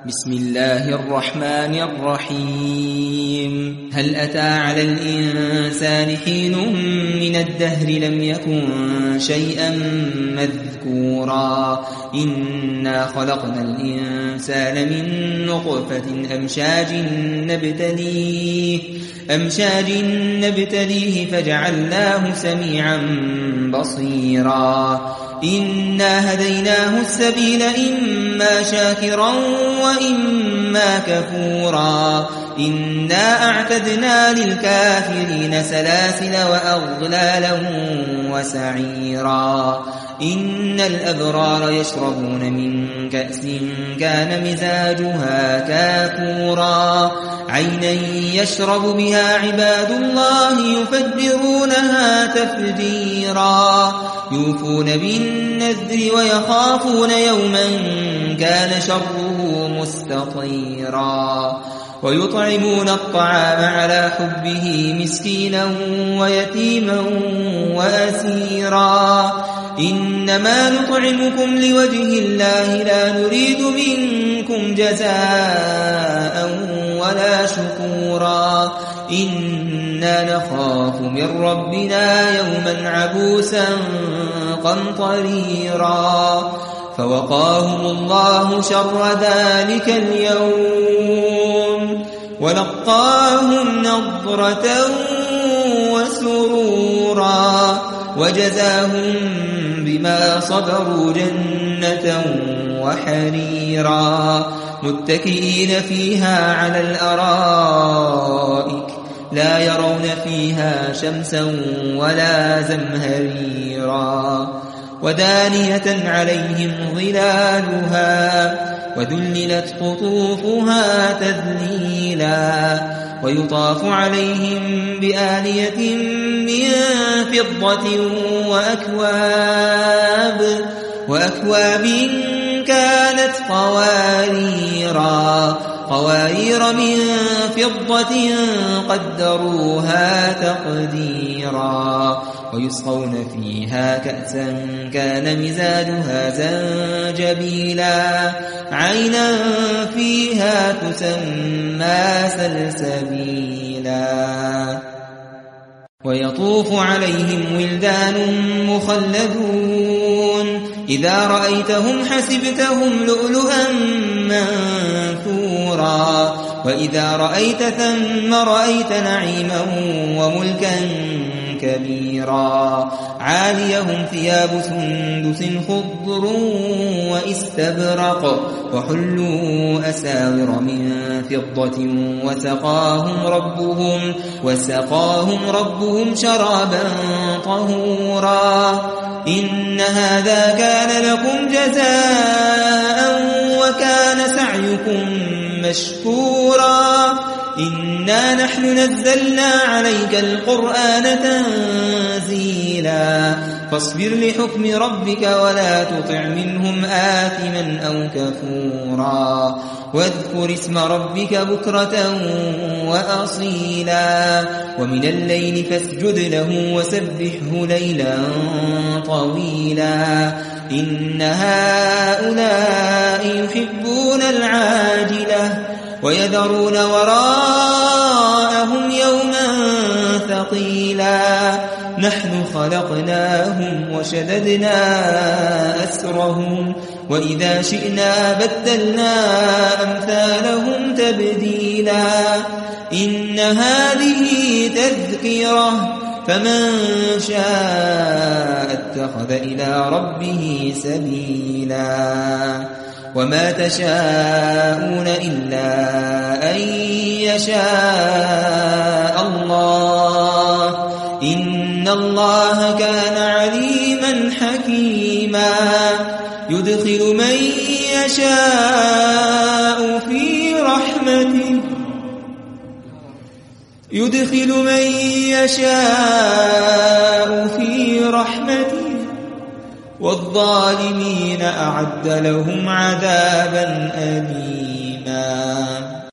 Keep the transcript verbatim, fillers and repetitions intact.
بسم الله الرحمن الرحيم هل أتى على الإنسان حين من الدهر لم يكن شيئا مذكورا إنا خلقنا الإنسان من نطفة أمشاج نبتليه أمشاج نبتليه فجعلناه سميعا بصيرا إنا هديناه السبيل إما شاكرا وإما كفورا إنا أعتدنا للكافرين سلاسل وأغلالا وسعيرا إن الأبرار يشربون من كأس كان مزاجها كافورا عينا يشرب بها عباد الله يفجرونها تفجيرا يوفون بالنذر ويخافون يوما كان شره مستطيرا ويطعمون الطعام على حبه مسكينا ويتيما وأسيرا إنما نطعمكم لوجه الله لا نريد منكم جزاء ولا شكورا إنا نخاف من ربنا يوما عبوسا قمطريرا فوقاهم الله شر ذلك اليوم ولقاهم نضرة وسرورا وجزاهم بما صبروا جنة وحريرا متكئين فيها على الأرائك لا يرون فيها شمسا ولا زمهريرا ودانية عليهم ظلالها وذللت قطوفها تذليلا ويطاف عليهم بآنية من فضة وأكواب وأكواب كانت قواريرا قوارير من فضة قدروها تقديرا ويسقون فيها كأسا كان مزاجها زنجبيلا عينا فيها تسمى سلسبيلا ويطوف عليهم ولدان مخلدون إذا رأيتهم حسبتهم لؤلؤا منثورا وإذا رأيت ثم رأيت نعيما وملكا كبيرا عاليهم ثياب سندس خضر واستبرق وحلوا أساور من فضة وسقاهم ربهم وسقاهم ربهم شرابا طهورا إن هذا كان لكم جزاء وكان سعيكم مشكورا إنا نحن نزلنا عليك القرآن تنزيلا فاصبر لحكم ربك ولا تطع منهم آثما أو كفورا واذكر اسم ربك بكرة وأصيلا ومن الليل فاسجد له وسبحه ليلا طويلا إن هؤلاء يحبون العاجلة ويذرون وراءهم يوما ثقيلا نحن خلقناهم وشددنا أسرهم وإذا شئنا بدلنا أمثالهم تبديلا إن هذه تذكرة فمن شاء اتخذ إلى ربه سبيلا وما تشاءون إلا أن يشاء الله إن الله كان عليما حكيما يدخل من يشاء في رحمته يدخل من يشاء في رحمته والظالمين أعد لهم عذابا أليما